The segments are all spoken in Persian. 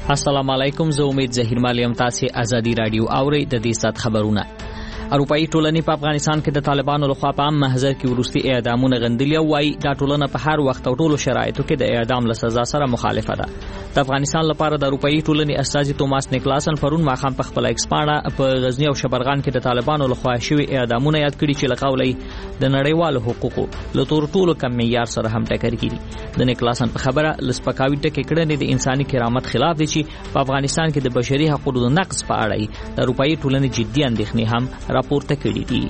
السلام علیکم، زه امید ظهیر مالیم. تاسو ازادي رادیو اورئ. د دې سات خبرونه. اروپایي ټولنې په افغانستان کې د طالبانو لخوا په عام محضر کې وروستي اعدامونه غندلي او وايي دا ټولنه په هر وخت او ټولو شرایطو کې د اعدام له سزا سره مخالفه ده. د افغانستان لپاره د اروپایي ټولنې استازي توماس نیکلاسن پرون ماښام په خپل ایکس پاڼه په غزنی او شبرغان کې د طالبانو لخوا شوي اعدامونه یاد کړي چې له قوله د نړیوالو حقوقو له تور ټولو کم معیار سره هم ټکر کړي. د نیکلاسن په خبره لسپکاوي ټکي کړنې د انساني کرامت خلاف دي چې په افغانستان کې د بشري حقوقو د نقض په اړه د اروپایي ټولنې جدي اندېښنې هم راپورته کړي دي.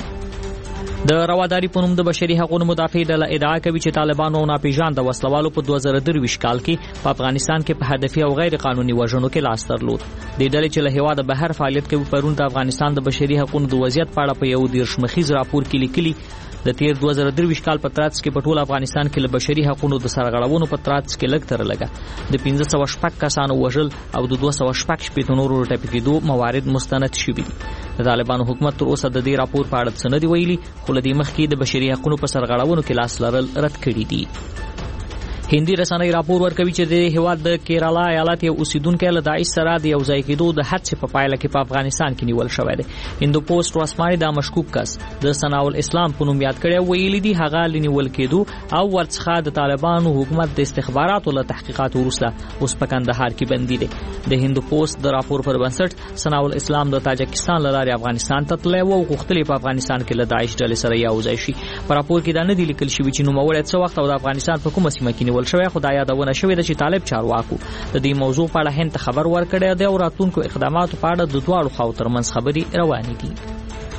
د رواداری په نوم د بشري حقوقو مدافع ډله ادعا کوي چې طالبانو ناپېژانده وسلوالو په 2023 کال کې په افغانستان کې په هدفي او غیر قانوني وژنو کې لاس درلود. د ډلې چې له هیواده بهر فعالیت کوي پرون د افغانستان د بشري حقوقو د وضعیت په اړه په یو 13 مخیز راپور کې لیکلي د تیر 2023 کال په ترڅ کې په ټول افغانستان کې له بشري حقوقو د سرغړونو په ترڅ کې لږ تر لږه د 1506 کسانو وژل او د 216 نورو ټپي کېدو موارد مستند شوي دي. د طالبانو حکومت تر اوسه د دې راپور په اړه څه نه دی ویلي، خو له دې مخکې د بشري حقوقو په سرغړونو کې لاس لرل رد کړي دي. هندي رسنۍ راپور ورکوي چې د هیواد د کیرالا ایالت یو اوسیدونکو له داعش سره د یو ځای کېدو د هڅې په پایله کې په افغانستان کې نیول شوی دی. هندو پوسټ رسمي دا مشکوک کس د ثناء الاسلام په نوم یاد کړی، ویلي دی هغه لنیول کېدو او ورڅخه د طالبانو حکومت د استخباراتو له تحقیقات وروسته اوس په کندهار کې بندي دی. د هندو پوسټ د راپور پر بنسټ ثناء الاسلام د تاجکستان له لارې افغانستان ته تللی او غوښتل په افغانستان کې له داعش ډلې سره یو ځای شي. په راپور کې دا نه دی لیکل شوی چې نوموړی څه وخت او د افغانستان په کومه سیمه کې نیول شوی، خو دا یادونه شوې ده چې طالب چارواکو د دې موضوع په اړه هند ته خبر ورکړی دی او راتلونکو اقداماتو په اړه د دواړو خواو ترمنځ خبرې روانې دي.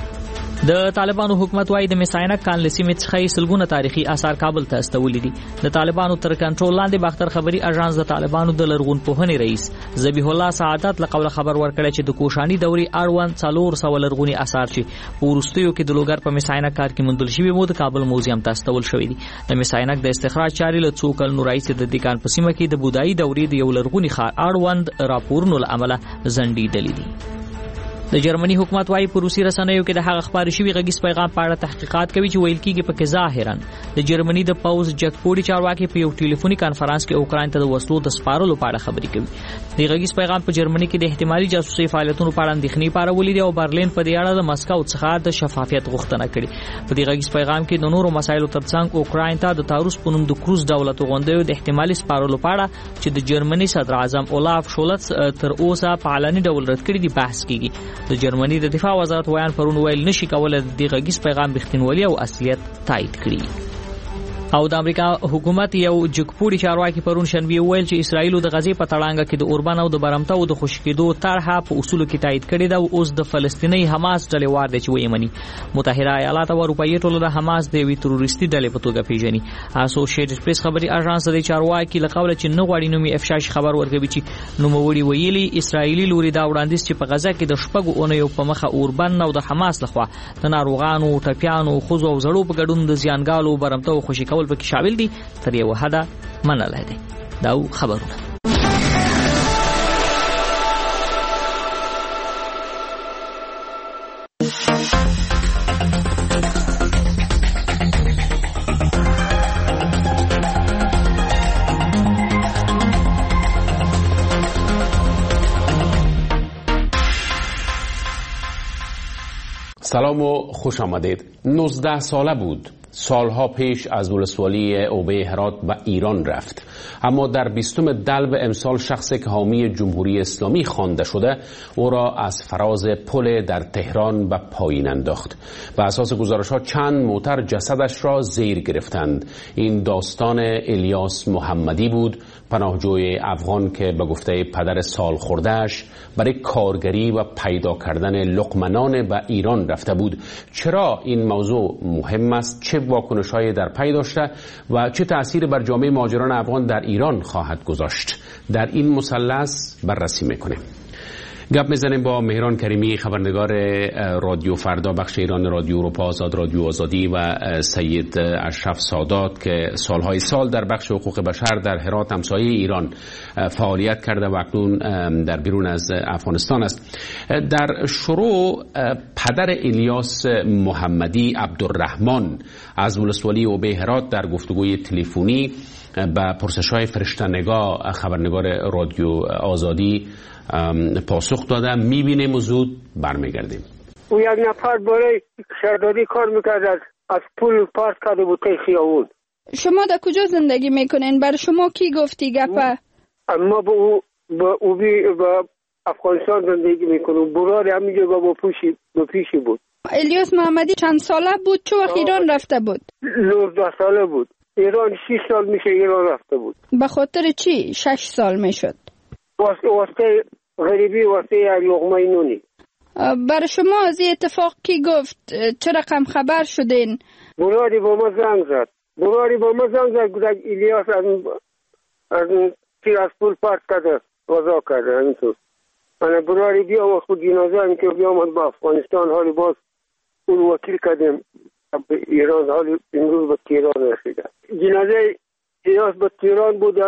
د طالبانو حکومت وايي د مساینک کان لسیمې څخه سلګونه تاریخي آثار کابل ته استولې دي. د طالبانو تر کنټرول لاندې باختر خبري اژانس د طالبانو د لرغون پوهنې رئیس ذبیح الله سعادت له قوله خبر ورکړی چې د کوشاني دوري اړوند 400 لرغوني آثار چې ورستیو کې د لوګر په مساینک کار کې مندل شوی مو د کابل موزیم ته استول شوی دي. د مساینک د استخراج چاري له څو کلونو راځي د دکان په سیمه کې د بودایي دوري د یو لرغوني ښار اړوند راپورونو له امله زندیدلې دي. د جرمني حکومت وايي په روسي رسنیو کې د هغه خبري شوی غږیز پیغام په اړه تحقیقات کوي چې ویل کېږي په کې ظاهرا د جرمني د پاوز جګپوړي چارواکي په یو ټلیفوني کانفرنس کې اوکراین ته د وسلو د سپارلو په اړه خبري کوي. د غږیز پیغام په جرمني کې د احتمالي جاسوسي فعالیتونو په اړه اندېښنې پارولې دي او برلین په دې اړه د مسکو څخه د شفافیت غوښتنه کړې. په دې غږیز پیغام کې د نورو مسایلو ترڅنګ اوکراین ته د تاروس په نوم د کروز دولت غونډې د احتمالي سپارلو په اړه چې د جرمني صدر اعظم اولاف شولتس تر اوسه په علني ډول رد کړی دی بحث کیږي. د جرمني د دفاع وزارت ویان پرون ویل نشي کولای د غږیز پیغام رښتینولي او اصلیت تایید کړي. او د امریکا حکومت یو جګپوړي چارواکي پرون شنبه ویل چې اسرائیل د غزې په تړانګه کې د اوربان او د برمته او د خوشکېدو طرحه په اصولو کې تایید کړې ده او اوس د فلسطیني حماس ډلې وار دي چې ویمني. متحده ایالات او اروپایي ټولنه د حماس د وی تروریستي ډلې په توګه پیژني. اسوسییټډ پریس خبري اژانس د چارواکي له قوله چې نو غواړي نومي افشاش خبر ورکوي چې نوموړي ویلي اسرائیلي لوري دا وړاندیز چې په غزه کې د شپږو اونیو په مخه اوربان او د حماس لخوا د ناروغانو ټپيانو خوځو او زړو په ګډون د زیانګالو برمته او خوشي کول پکې شامل دي تر یو حدا منلای دي. دا خبرونه. سلام و خوش آمدید. 19 ساله بود. سالها پیش از ولسوالی اوبه هرات به ایران رفت، اما در 20 دلو امسال شخصی که حامی جمهوری اسلامی خوانده شده او را از فراز پل در تهران به پایین انداخت. به اساس گزارش‌ها چند موتر جسدش را زیر گرفتند. این داستان الیاس محمدی بود، پناهجوی افغان که به گفته پدر سالخورده‌اش برای کارگری و پیدا کردن لقمه‌نان به ایران رفته بود. چرا این موضوع مهم است؟ چه واکنش‌هایی در پی داشته و چه تأثیری بر جامعه مهاجران افغان در ایران خواهد گذاشت؟ در این مثلث بررسی می‌کنیم. گپ میزنیم با مهران کریمی، خبرنگار رادیو فردا بخش ایران رادیو اروپا آزاد، رادیو آزادی و سید اشرف سادات که سالهای سال در بخش حقوق بشر در هرات همسایه ایران فعالیت کرده و اکنون در بیرون از افغانستان است. در شروع پدر الیاس محمدی عبدالرحمن از ولسوالی اوبه هرات در گفتگوی تلفنی به پرسش‌های فرشته‌نگاه خبرنگار رادیو آزادی پاسخ داده. میبینیم و زود برمیگردیم. او یک نفر برای شهرداری کار میکرد، از پول پارک کرده بود تا خیابون. شما در کجا زندگی میکنین؟ بر شما کی گفتی گپه؟ ما با افغانستان زندگی میکنم. برای همینجا با پیشی بود. الیاس محمدی چند ساله بود؟ چه وقت ایران رفته بود؟ 19 ساله بود. ایران 6 سال میشه ایران رفته بود. به خاطر چی 6 سال میشد؟ واسه غریبی، واسه لقمه نونی. برای شما از این اتفاق کی گفت؟ چه رقم خبر شدین؟ برادری با ما زنگ زد. گفت الیاس از پول پارک کرده، وضع کرده. همینطور من برادری بیا و خود جنازه هم که بیامد با افغانستان، حالی باز اون وکیل کردیم ایران، حالی امروز به تهران رسیده. جنازه الیاس به تهران بود.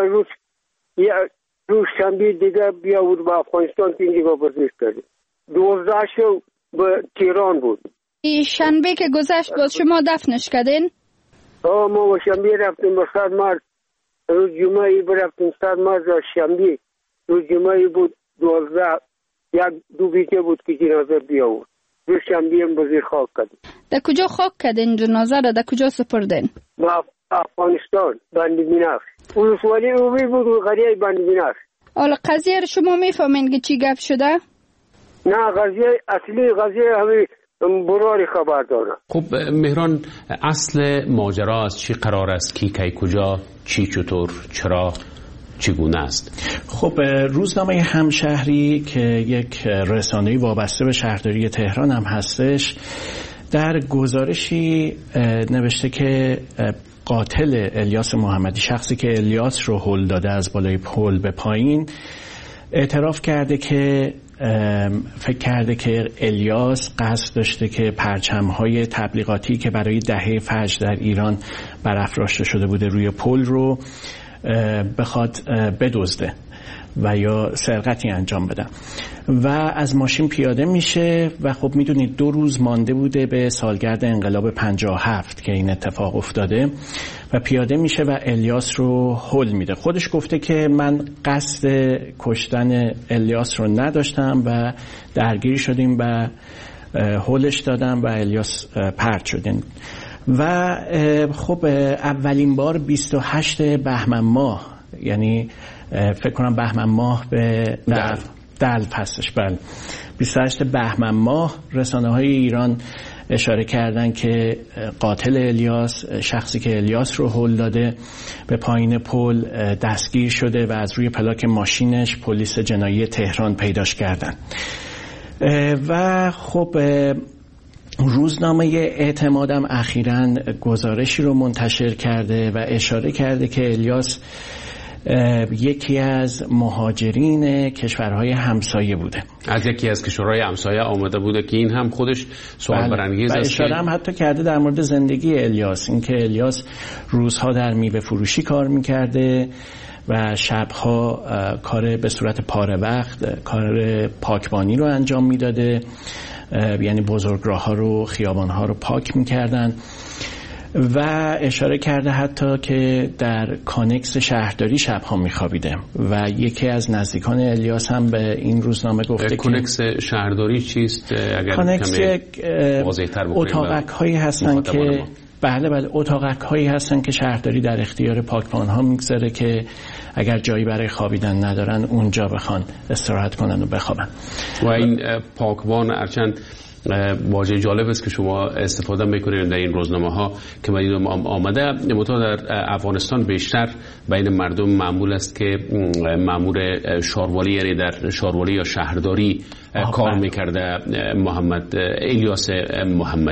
روز شنبه دیگه بیا بود به افغانستان که اینجا بازداشت کردیم. 12 شو به تهران بود. این شنبه که گذشت باز شما دفنش کردین؟ ما به شنبه رفتیم به 100 مارس. روز جمعه برفتیم 100 مارس شنبه. روز جمعه بود 12. دو بیته بود که جنازه بیا بود. روز شنبه هم بزیر خاک کردیم. در کجا خاک کردین جنازه را؟ در کجا سپردین؟ با افغانستان، بند بیناف. ولسوالی اوبه بود و قریه بند بیناف. حالا قضیه را شما میفهمین که چی گپ شده؟ نه، اصلی قضیه همین براری خبر داره. خب مهران، اصل ماجرا از چی قرار است؟ کی کجا، چی چطور، چرا، چگونه است؟ خب روزنامه همشهری که یک رسانه‌ای وابسته به شهرداری تهران هم هستش، در گزارشی نوشته که قاتل الیاس محمدی، شخصی که الیاس رو هل داده از بالای پل به پایین، اعتراف کرده که فکر کرده که الیاس قصد داشته که پرچم‌های تبلیغاتی که برای دهه فجر در ایران برافراشته شده بوده روی پل رو بخواد بدزده و یا سرقتی انجام بدن و از ماشین پیاده میشه و خب میدونید 2 روز مانده بوده به سالگرد انقلاب 57 که این اتفاق افتاده و پیاده میشه و الیاس رو هل میده. خودش گفته که من قصد کشتن الیاس رو نداشتم و درگیری شدیم و هلش دادم و الیاس پرت شدیم. و خب اولین بار 28 بهمن ماه، یعنی فکر کنم بهمن ماه به دلو هستش، بله 28 بهمن ماه رسانه‌های ایران اشاره کردن که قاتل الیاس، شخصی که الیاس رو هل داده، به پایین پل دستگیر شده و از روی پلاک ماشینش پلیس جنایی تهران پیداش کردن. و خب روزنامه اعتمادم اخیراً گزارشی رو منتشر کرده و اشاره کرده که الیاس یکی از مهاجرین کشورهای همسایه بوده، از یکی از کشورهای همسایه آمده بوده که این هم خودش سوال برانگیز است. اشاره هم حتی کرده در مورد زندگی الیاس، اینکه الیاس روزها در میوه فروشی کار میکرده و شبها کار به صورت پاره وقت کار پاکبانی رو انجام میداده، یعنی بزرگراه‌ها رو، خیابان‌ها رو پاک میکردن و اشاره کرده حتی که در کانکس شهرداری شبها میخوابیده و یکی از نزدیکان الیاس هم به این روزنامه گفته که کانکس شهرداری چیست؟ اگر کانکس اتاقک هایی هستن که بله اتاقک هایی هستن که شهرداری در اختیار پاکبان ها میگذاره که اگر جایی برای خوابیدن ندارن اونجا بخوان استراحت کنن و بخوابن. و این پاکبان ارچند واژه جالب است که شما استفاده میکنید در این روزنامه ها که من آمده، متأ در افغانستان بیشتر بین مردم معمول است که مأمور شاروالی، یعنی در شاروالی یا شهرداری کار میکرده محمد الیاس محمدی.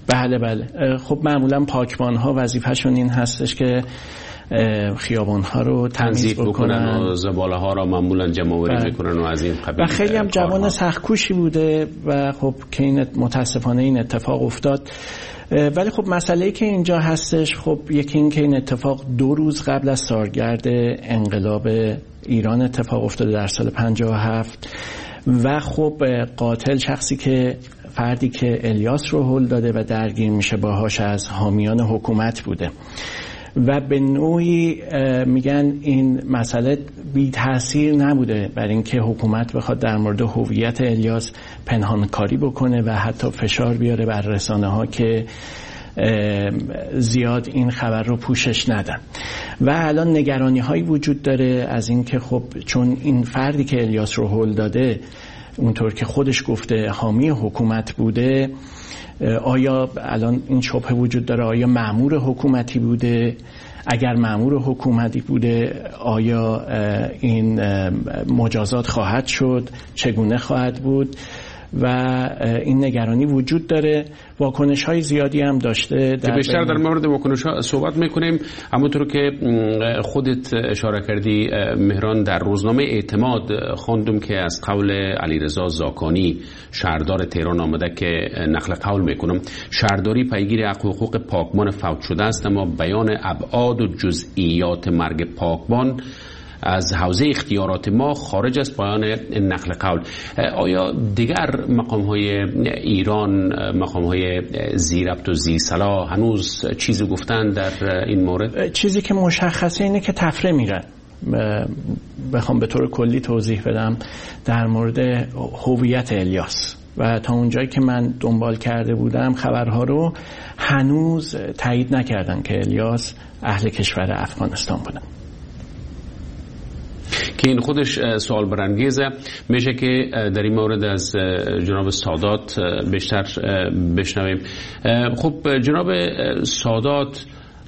بله. خب معمولا پاکبان ها وظیفه‌شون این هستش که خیابان ها رو تمیز بکنن و زباله ها رو معمولا جمع‌آوری میکنن و از این قبیل. و خیلی هم جوان سخت‌کوشی بوده و خب که این متاسفانه این اتفاق افتاد. ولی خب مسئله‌ای که اینجا هستش، خب یکی این که این اتفاق 2 روز قبل از سالگرد انقلاب ایران اتفاق افتاده در سال 57 و خب قاتل فردی که الیاس رو هل داده و درگیر میشه باهاش از حامیان حکومت بوده و به نوعی میگن این مسئله بی تأثیر نبوده بر اینکه حکومت بخواد در مورد هویت الیاس پنهانکاری بکنه و حتی فشار بیاره بر رسانه ها که زیاد این خبر رو پوشش ندن. و الان نگرانی هایی وجود داره از اینکه خب چون این فردی که الیاس رو هل داده اونطور که خودش گفته حامی حکومت بوده، آیا الان این شبهه وجود داره آیا مأمور حکومتی بوده؟ اگر مأمور حکومتی بوده آیا این مجازات خواهد شد؟ چگونه خواهد بود؟ و این نگرانی وجود داره. واکنش های زیادی هم داشته. بیشتر در مورد واکنش ها صحبت میکنیم. همونطور که خودت اشاره کردی مهران، در روزنامه اعتماد خواندم که از قول علیرضا زاکانی شهردار تهران آمده که نقل قول میکنم: شهرداری پیگیر حقوق پاکبان فوت شده است، اما بیان ابعاد و جزئیات مرگ پاکبان از حوزه اختیارات ما خارج از پایان نقل قول. آیا دیگر مقام‌های ایران، مقام‌های زیربط و زیرصلاح هنوز چیزی گفتن در این مورد؟ چیزی که مشخصه اینه که تفره میرن. بخوام به طور کلی توضیح بدم در مورد هویت الیاس و تا اونجایی که من دنبال کرده بودم خبرها رو هنوز تایید نکردن که الیاس اهل کشور افغانستان بودن. که این خودش سوال برانگیزه. میشه که در این مورد از جناب سادات بیشتر بشنویم. خب جناب سادات،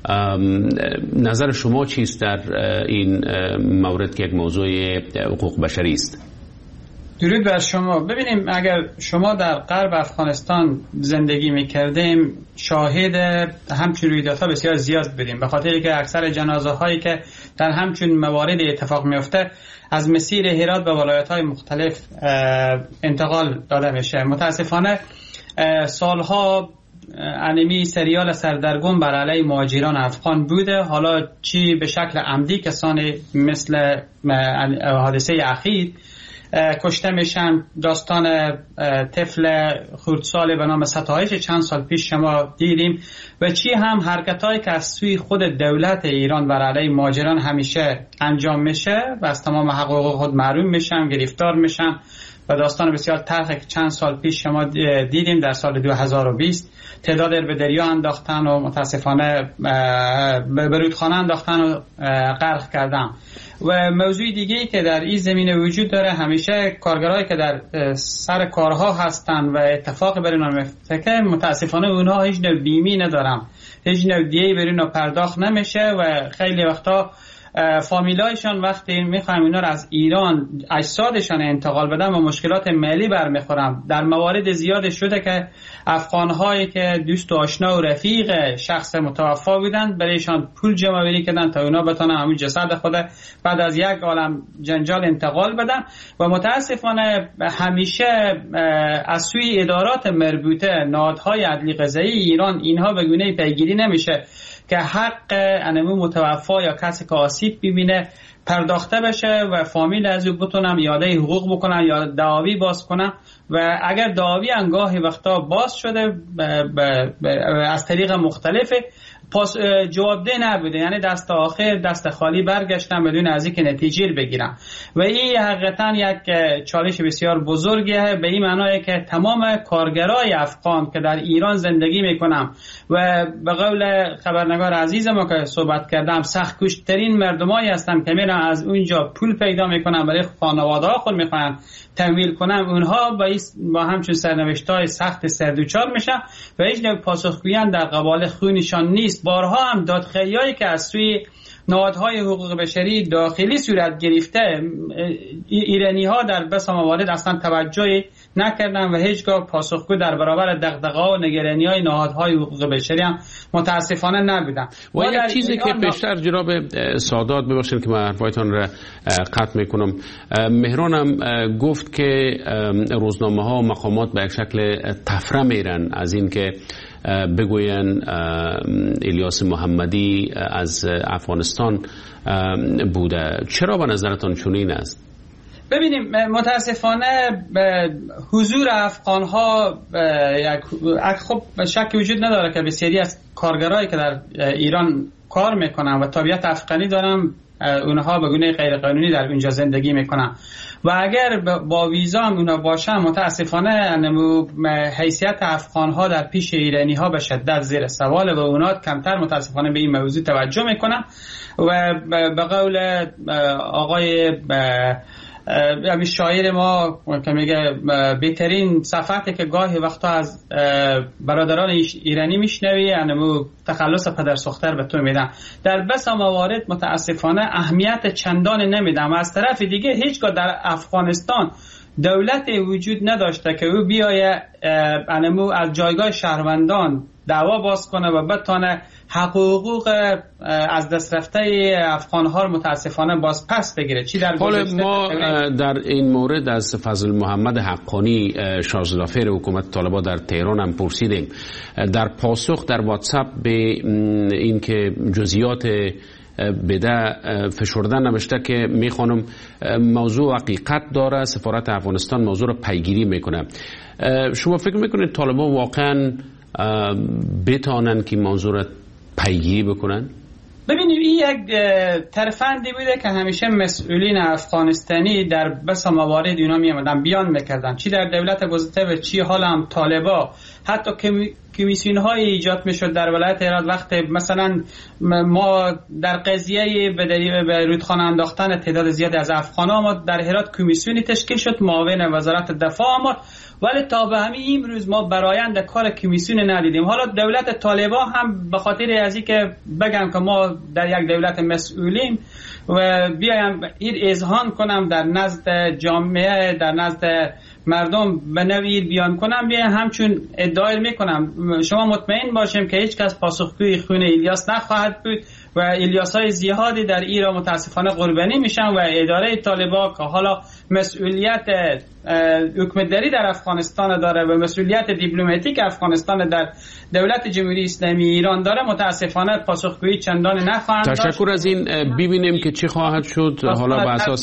نظر شما چیست در این مورد که یک موضوع حقوق بشری است؟ درود بر شما. ببینیم اگر شما در غرب افغانستان زندگی میکردیم شاهد همچین رویدادها بسیار زیاد بودیم، به خاطری که اکثر جنازه هایی که در همچین موارد اتفاق میفته از مسیر هرات به ولایت های مختلف انتقال داده میشه. متاسفانه سالها انمی سریال سردرگم بر علیه مهاجران افغان بوده، حالا چی به شکل عمدی کسانی مثل حادثه اخیر کشته میشن. داستان طفل خردسال به نام ستایش چند سال پیش شما دیدیم و چی هم حرکتایی که از سوی خود دولت ایران بر علیه مهاجران همیشه انجام میشه و از تمام حقوق خود محروم میشن، گرفتار میشن. و داستان بسیار تلخی که چند سال پیش شما دیدیم در سال 2020 تعداد به دریا انداختن و متاسفانه به رودخانه انداختن و غرق کردن. و موضوع دیگه‌ای که در این زمینه وجود داره، همیشه کارگرایی که در سر کارها هستن و اتفاق بر اونها میفته متاسفانه اونها هیچ نوع بیمی ندارن، هیچ نوع دیه‌ای بر اونها پرداخت نمیشه و خیلی وقتا فامیلایشان وقتی میخوایم اینا رو از ایران اجسادشان انتقال بدن و مشکلات مالی برمیخورن. در موارد زیاد شده که افغان‌هایی که دوست و آشنا و رفیق شخص متوفی بودن برایشان پول جمع‌آوری کردن تا اونا بتونن همون جسد خود بعد از یک عالم جنجال انتقال بدن و متاسفانه همیشه از سوی ادارات مربوطه نهادهای عدلی قضایی ایران اینها به گونه‌ای پیگیری نمیشه که حق انمو متوفی یا کسی که آسیب ببینه پرداخته بشه و فامیل از او بتونن یاده حقوق بکنن یا دعاوی باز کنن. و اگر دعاوی انگاهی وقتا باز شده از طریق مختلف جوابده نبوده، یعنی دست آخر دست خالی برگشتن بدون از اینکه نتیجه بگیرن و این حقیقتا یک چالش بسیار بزرگیه. به این معنیه که تمام کارگرای افغان که در ایران زندگی میکنن و به قول خبرنگار عزیز ما که صحبت کردم سخت کشترین مردمایی هستن که میرن از اونجا پول پیدا میکنن برای خانواده ها خود میخوان تمویل کنن، اونها با همچون سرنوشت‌های سخت سردوچار میشن و هیچ نوع پاسخگویی در قبال خونشان نیست. بارها هم دادخواهی‌هایی که از سوی نهادهای حقوق بشری داخلی صورت گرفته، ایرانی‌ها در بسیار موارد اصلا توجه نکردن و هیچگاه پاسخگو در برابر دغدغه‌ها و نگرانی‌های نهادهای حقوق بشری هم متاسفانه نبودن. و یک چیزی که بیشتر جناب سادات، ببخشید که من حرفایتان را قطع میکنم، مهران هم گفت که روزنامه‌ها و مقامات به یک شکل تفره میرن از این که بگوین الیاس محمدی از افغانستان بوده. چرا به نظرتان چنین است؟ ببینیم متاسفانه حضور افغان‌ها خب شک وجود نداره که بسیاری از کارگرایی که در ایران کار میکنن و تابعیت افغانی دارن، اونها به گونه غیر قانونی در اونجا زندگی میکنن و اگر با ویزا هم اونها باشن متاسفانه حیثیت افغان‌ها در پیش ایرانی‌ها به شدت زیر سوال و اونها کمتر متاسفانه به این موضوع توجه میکنن و به قول آقای شاعر ما که میگه بهترین صفحاتی که گاهی وقتا از برادران ایرانی میشنوی یعنی تخلص پدر سوختر به تو میدن. در بسا موارد متاسفانه اهمیت چندان نمیدن و از طرف دیگه هیچگاه در افغانستان دولتی وجود نداشته که او بیایه از جایگاه شهروندان دعوا باز کنه و بتونه حقوق از دست رفته افغان‌ها رو متاسفانه باز پس بگیره. چی در حالا ما در این مورد از فضل محمد حقانی شارژلافر حکومت طالبان در تهران هم پرسیدیم. در پاسخ در واتساپ به این که جزئیات بده فشردن نوشته که میخوانم موضوع حقیقت داره، سفارت افغانستان موضوع رو پیگیری میکنه. شما فکر میکنید طالبان واقعا بتانن که موضوع رو پیگیری بکنن؟ ببینید این یک ترفندی بوده که همیشه مسئولین افغانستانی در بسا موارد اینا میامدن بیان میکردن، چی در دولت گذشته و چی حالا هم طالبا. حتی کمیسیون های ایجاد میشد در ولایت هرات وقت مثلا ما در قضیه به رودخانه انداختن تعداد زیادی از افغان‌ها ما در هرات کمیسیونی تشکیل شد معاون وزارت دفاع ما، ولی تا به همین امروز ما برآیند کار کمیسیون ندیدیم. حالا دولت طالبان هم به خاطر از اینکه بگن که ما در یک دولت مسئولیم و بیایم این اذعان کنم در نزد جامعه در نزد مردم به نوعی بیان کنم، بیایم همچون ادعای میکنم. شما مطمئن باشیم که هیچ کس پاسخگوی خون الیاس نخواهد بود و الیاس‌های زیادی در ایران متاسفانه قربانی میشن و اداره طالبان که حالا مسئولیت حکومتداری در افغانستان داره و مسئولیت دیپلماتیک افغانستان در دولت جمهوری اسلامی ایران داره متاسفانه پاسخگویی چندان نخواهند داشت. تشکر از این. ببینیم که چی خواهد شد. حالا به اساس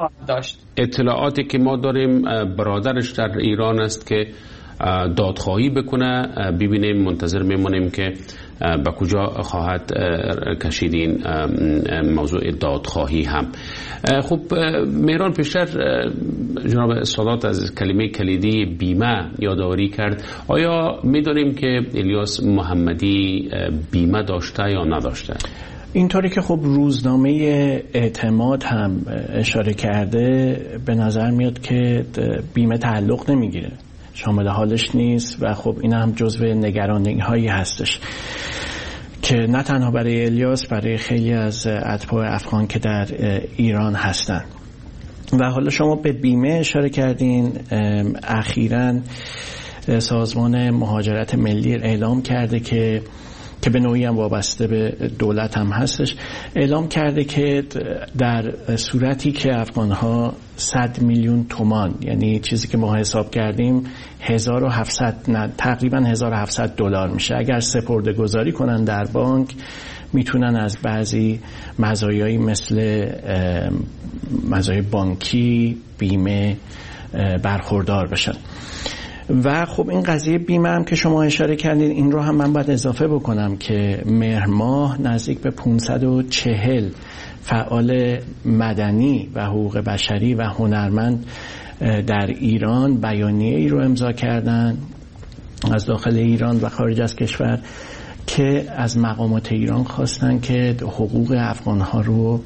اطلاعاتی که ما داریم برادرش در ایران است که دادخواهی بکنه، ببینیم منتظر میمونیم که به کجا خواهد کشید این موضوع دادخواهی هم. خب مهران پیشتر جناب سادات از کلمه کلیدی بیمه یادآوری کرد. آیا میدونیم که الیاس محمدی بیمه داشته یا نداشته؟ اینطوری که خب روزنامه اعتماد هم اشاره کرده به نظر میاد که بیمه تعلق نمیگیره، شامل حالش نیست و خب این هم جزو نگرانی هایی هستش که نه تنها برای الیاس، برای خیلی از اتباع افغان که در ایران هستن. و حالا شما به بیمه اشاره کردین. اخیراً سازمان مهاجرت ملی اعلام کرده که به نوعی هم وابسته به دولت هم هستش، اعلام کرده که در صورتی که افغانها 100 میلیون تومان، یعنی چیزی که ما حساب کردیم 1700 تقریبا 1700 دلار میشه، اگر سپرده گذاری کنن در بانک میتونن از بعضی مزایایی مثل مزایای بانکی، بیمه برخوردار بشن. و خب این قضیه بیمه هم که شما اشاره کردین، این رو هم من باید اضافه بکنم که مهر ماه نزدیک به 540 فعال مدنی و حقوق بشری و هنرمند در ایران بیانیه ای رو امضا کردن از داخل ایران و خارج از کشور که از مقامات ایران خواستن که حقوق افغانها رو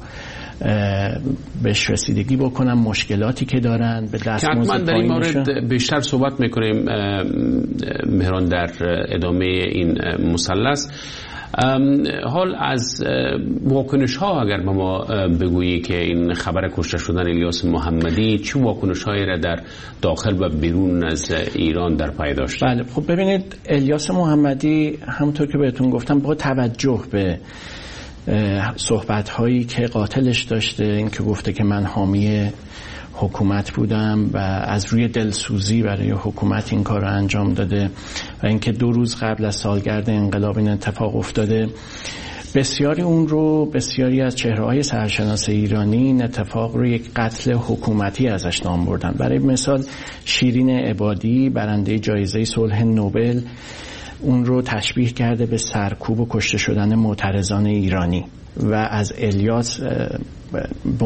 بهش رسیدگی بکنن، مشکلاتی که دارن به دستمزد پایین. در این مورد بیشتر صحبت میکنیم مهران در ادامه این مثلث. حال از واکنش ها اگر به ما بگویی که این خبر کشته شدن الیاس محمدی چه واکنش هایی را در داخل و بیرون از ایران در پی داشت؟ بله خب ببینید الیاس محمدی همونطور که بهتون گفتم با توجه به صحبت هایی که قاتلش داشته، این که گفته که من حامی حکومت بودم و از روی دلسوزی برای حکومت این کار رو انجام داده و اینکه 2 روز قبل از سالگرد انقلاب این اتفاق افتاده، بسیاری از چهره‌های سرشناس ایرانی این اتفاق رو یک قتل حکومتی ازش نام بردن. برای مثال شیرین عبادی برنده جایزه صلح نوبل اون رو تشبیه کرده به سرکوب و کشته شدن معترضان ایرانی و از الیاس به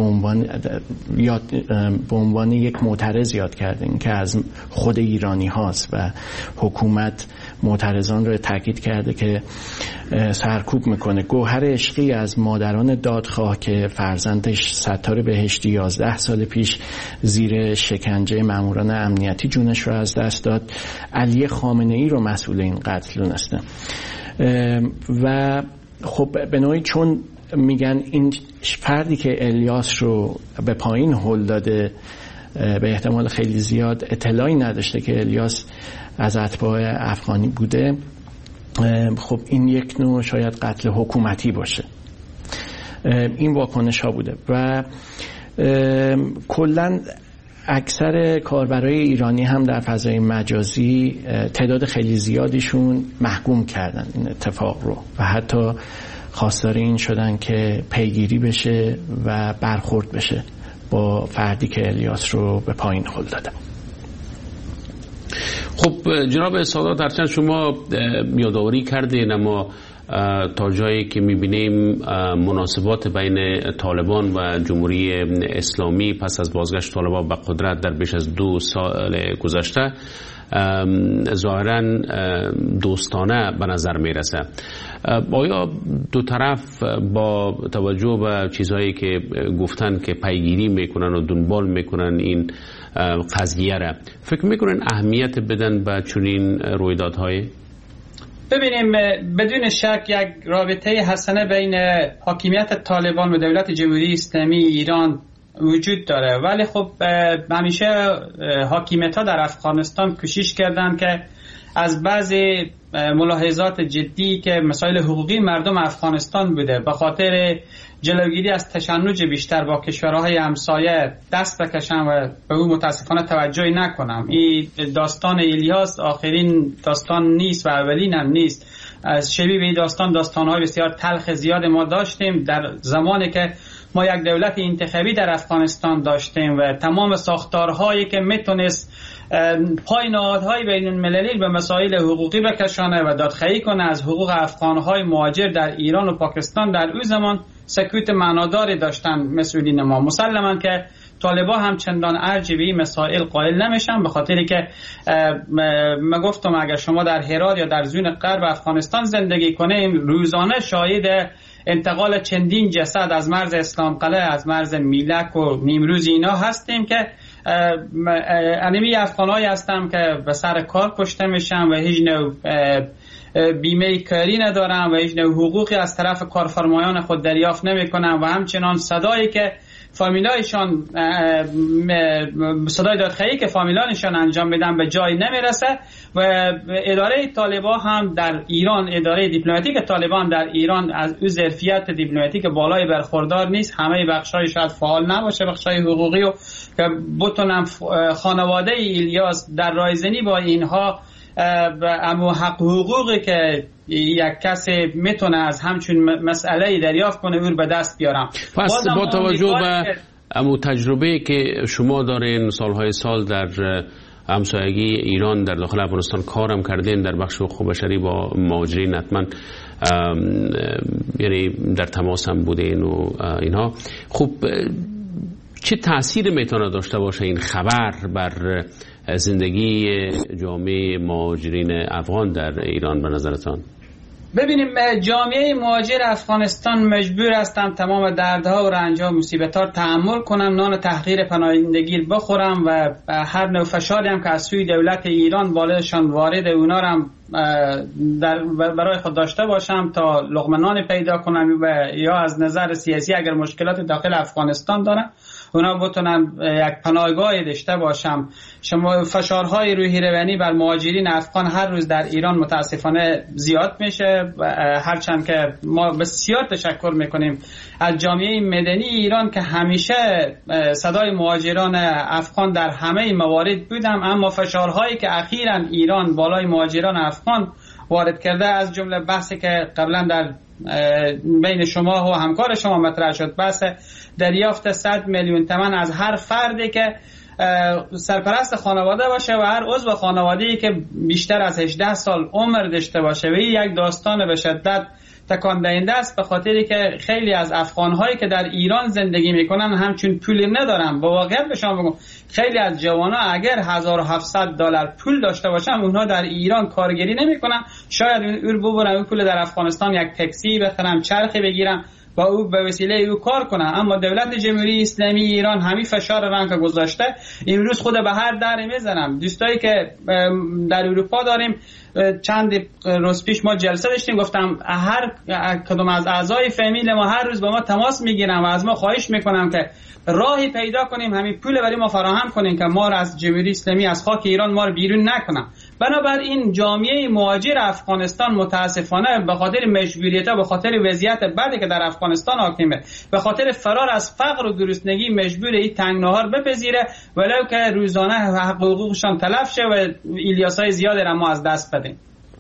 عنوان یک معترض یاد کرده، این که از خود ایرانی هاست و حکومت معترضان رو تاکید کرده که سرکوب میکنه. گوهر عشقی از مادران دادخواه که فرزندش ستار بهشتی 11 سال پیش زیر شکنجه ماموران امنیتی جونش رو از دست داد، علی خامنه ای رو مسئول این قتل دونسته. و خب به نوعی چون میگن این فردی که الیاس رو به پایین هل داده به احتمال خیلی زیاد اطلاعی نداشته که الیاس از اتباع افغانی بوده، خب این یک نوع شاید قتل حکومتی باشه. این واکنش ها بوده و کلن اکثر کاربرای ایرانی هم در فضای مجازی تعداد خیلی زیادیشون محکوم کردن این اتفاق رو و حتی خواستار این شدن که پیگیری بشه و برخورد بشه با فردی که الیاس رو به پایین هل داده. خب جناب سادات، هرچند شما یادآوری کردین، اما تا جایی که میبینیم مناسبات بین طالبان و جمهوری اسلامی پس از بازگشت طالبان به قدرت در بیش از 2 سال گذشته ظاهراً دوستانه به نظر میرسه. آیا دو طرف با توجه به چیزهایی که گفتن که پیگیری میکنن و دنبال میکنن این قضیه را، فکر میکنن اهمیت بدن به چنین رویدادهایی؟ ببینیم بدون شک یک رابطه حسنه بین حاکمیت طالبان و دولت جمهوری اسلامی ایران وجود داره، ولی خب همیشه حاکمیت ها در افغانستان کوشش کردن که از بعضی ملاحظات جدی که مسائل حقوقی مردم افغانستان بوده به خاطر جلوگیری از تشنج بیشتر با کشورهای همسایه دست بکشن و به او متاسفانه توجهی نکنم. این داستان الیاس آخرین داستان نیست و اولین هم نیست. از شبیه به داستانهای بسیار تلخ زیاد ما داشتیم در زمانی که ما یک دولت انتخابی در افغانستان داشتیم و تمام ساختارهایی که میتونست پای نهادهای بین المللی به مسائل حقوقی بکشانه و دادخواهی کنه از حقوق افغانهای مهاجر در ایران و پاکستان، در اون زمان سکوت معناداری داشتن مسئولین ما. مسلما که طالبا هم چندان ارجی به این مسائل قائل نمیشن، به خاطری که ما گفتم اگر شما در هرات یا در زون غرب افغانستان زندگی کنیم روزانه شاهد انتقال چندین جسد از مرز اسلام قلعه، از مرز میلک و نیمروز اینا هستیم که انمی افغانایی هستم که به سر کار کشته میشن و هیچ نوع بیمه کاری ندارن و هیچ نوع حقوقی از طرف کارفرمایان خود دریافت نمیکنن و همچنان صدایی که فامیلایشان صدای دادخواهی که فامیلانشان انجام میدن به جای نمیرسه و اداره طالبان هم در ایران، اداره دیپلماتیک طالبان در ایران از او ظرفیت دیپلماتیک بالای برخوردار نیست. همه بخشای شاید فعال نباشه، بخشای حقوقی و که بتونن خانواده الیاس در رایزنی با اینها اما حق حقوقی که یک کسی میتونه از همچون مسئله دریافت کنه او به دست بیارم. پس با توجه به امو تجربه که شما دارین سالهای سال در همسایگی ایران در داخل افغانستان کارم کردین، در بخش حقوق بشری با مهاجرین حتما یعنی در تماس هم بودین و اینها، خب چه تأثیر میتونه داشته باشه این خبر بر زندگی جامعه مهاجرین افغان در ایران به نظرتان؟ ببینیم جامعه مهاجر افغانستان مجبور هستن تمام دردها و رنجها و مصیبت‌ها تحمل کنن، نان تحقیر پناهندگی بخورن و هر نوع فشاری هم که از سوی دولت ایران بالایشان وارد اونا هم برای خود داشته باشم تا لقمه نان پیدا کنم و یا از نظر سیاسی اگر مشکلات داخل افغانستان دارم اونا بتونم یک پناهگاهی داشته باشم. شما فشارهای روحی روانی بر مهاجرین افغان هر روز در ایران متاسفانه زیاد میشه، هرچند که ما بسیار تشکر میکنیم از جامعه مدنی ایران که همیشه صدای مهاجران افغان در همه موارد بودم، اما فشارهایی که اخیراً ایران بالای مهاجران افغان وارد کرده، از جمله بحثی که قبلا در بین شما و همکار شما مطرح شد، بحث دریافت 100 میلیون تومان از هر فردی که سرپرست خانواده باشه و هر عضو خانواده‌ای که بیشتر از 18 سال عمر داشته باشه، و این یک داستان به شدت تکان دهنده است، به خاطری که خیلی از افغان‌هایی که در ایران زندگی میکنن همچون پولی ندارن. با واقعیت به شما بگم خیلی از جوانا اگر $1700 پول داشته باشن اونها در ایران کارگری نمیکنن، شاید اون ببرن اون پول در افغانستان یک تاکسی بخرن، چرخی بگیرن و او به وسیله او کار کنن. اما دولت جمهوری اسلامی ایران همین فشار رنگ گذاشته، امروز خود به هر در میزنم. دوستایی که در اروپا داریم، چند روز پیش ما جلسه داشتیم، گفتم هر کدوم از اعضای فامیل ما هر روز با ما تماس میگیرن و از ما خواهش میکنم که راهی پیدا کنیم همین پول برای ما فراهم کنیم که ما را از جمهوری اسلامی از خاک ایران ما رو بیرون نکنن. بنابراین جامعه مهاجر افغانستان متاسفانه به خاطر مجبوریت‌ها، به خاطر وضعیت بدی که در افغانستان حاکمه، به خاطر فرار از فقر و گرسنگی مجبور این تنگناهار بپذیره، ولو که روزانه حقوقشان تلف شه و ایلیاسای زیادی را ما از دست بدیم.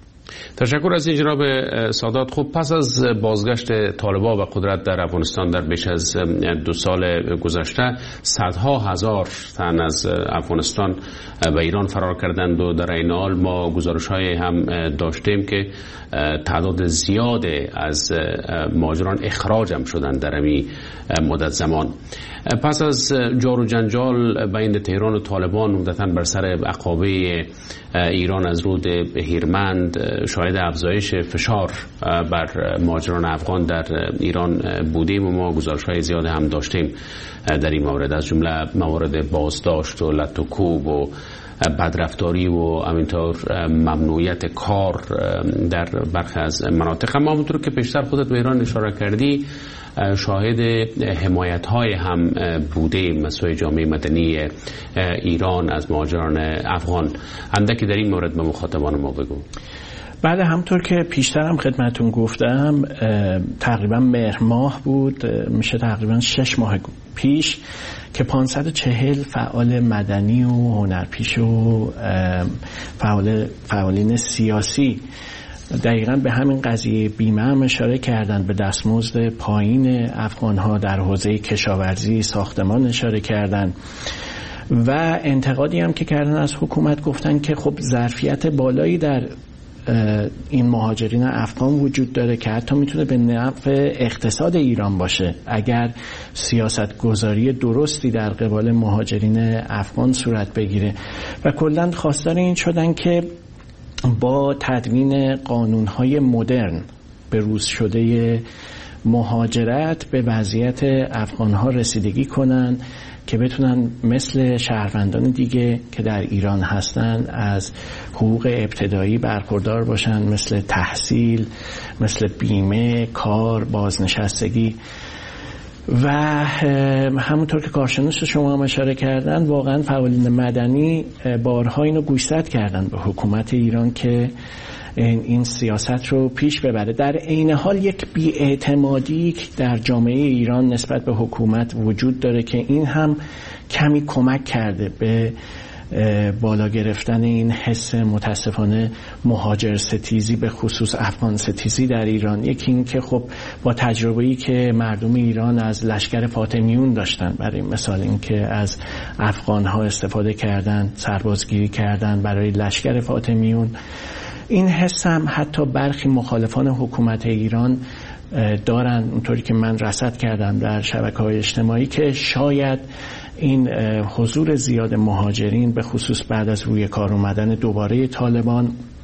تشکر از جناب سادات. خب پس از بازگشت طالبان و قدرت در افغانستان در بیش از 2 سال گذشته، صدها هزار تن از افغانستان و ایران فرار کردند و در این حال ما گزارش‌های هم داشتیم که تعداد زیاد از مهاجران اخراج هم شدند در این مدت زمان. پس از جار و جنجال بین تهران و طالبان عمدتاً بر سر عقابه ایران از رود هیرمند شاهد افزایش فشار بر مهاجران افغان در ایران بودیم و ما گزارش‌های زیاد هم داشتیم در این مورد، از جمله موارد بازداشت و لط و کوب و بدرفتاری و همینطور ممنوعیت کار در برخی از مناطق. اما همونطور که پیشتر خودت به ایران اشاره کردی، شاهد حمایت‌های هم بوده مسئله جامعه مدنی ایران از مهاجران افغان. اندکی در این مورد به مخاطبان ما بگو. بله، همطور که پیشترم خدمتون گفتم تقریبا مهر ماه بود، میشه تقریبا 6 ماه پیش که 540 فعال مدنی و هنرپیشه و فعالین سیاسی دقیقاً به همین قضیه بیمه هم اشاره کردن، به دستمزد پایین افغان‌ها در حوزه کشاورزی، ساختمان اشاره کردن و انتقادی هم که کردن از حکومت، گفتن که خب ظرفیت بالایی در این مهاجرین افغان وجود داره که حتی میتونه به نفع اقتصاد ایران باشه اگر سیاست گذاری درستی در قبال مهاجرین افغان صورت بگیره. و کلاً خواستار این شدن که با تدوین قانون‌های مدرن به روز شده مهاجرت به وضعیت افغان‌ها رسیدگی کنن که بتونن مثل شهروندان دیگه که در ایران هستن از حقوق ابتدایی برخوردار باشن، مثل تحصیل، مثل بیمه، کار، بازنشستگی. و همونطور که کارشناس شما هم اشاره کردن، واقعا فعالین مدنی بارها اینو گوشزد کردن به حکومت ایران که این سیاست رو پیش ببره. در عین حال یک بی‌اعتمادی در جامعه ایران نسبت به حکومت وجود داره که این هم کمی کمک کرده به بالا گرفتن این حس متاسفانه مهاجر ستیزی، به خصوص افغان ستیزی در ایران. یکی این که خب با تجربه‌ای که مردم ایران از لشکر فاطمیون داشتن، برای مثال این که از افغان‌ها استفاده کردن، سربازگیری کردن برای لشکر فاطمیون، این حس هم حتی برخی مخالفان حکومت ایران دارن، اونطوری که من رصد کردم در شبکه‌های اجتماعی، که شاید این حضور زیاد مهاجرین به خصوص بعد از روی کار اومدن دوباره طالبان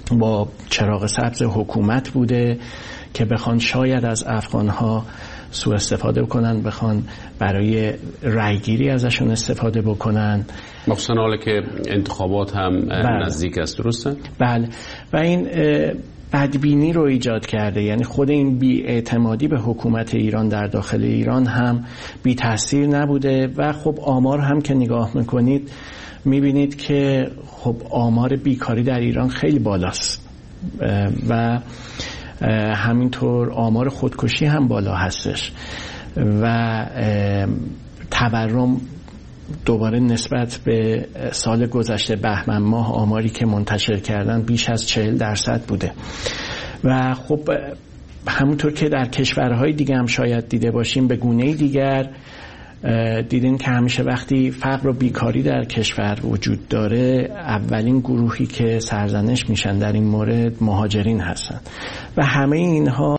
با چراغ سبز حکومت بوده که بخوان شاید از افغانها سوء استفاده بکنن، بخوان برای رایگیری ازشون استفاده بکنن، مخصوصا حالا که انتخابات هم نزدیک است. درسته؟ بله. و این بدبینی رو ایجاد کرده، یعنی خود این بی‌اعتمادی به حکومت ایران در داخل ایران هم بی تاثیر نبوده. و خب آمار هم که نگاه میکنید میبینید که خب آمار بیکاری در ایران خیلی بالاست و همینطور آمار خودکشی هم بالا هستش و تورم دوباره نسبت به سال گذشته بهمن ماه آماری که منتشر کردن بیش از 40% بوده. و خب همونطور که در کشورهای دیگه هم شاید دیده باشیم به گونه دیگر دیدین که همیشه وقتی فقر و بیکاری در کشور وجود داره اولین گروهی که سرزنش میشن در این مورد مهاجرین هستن و همه اینها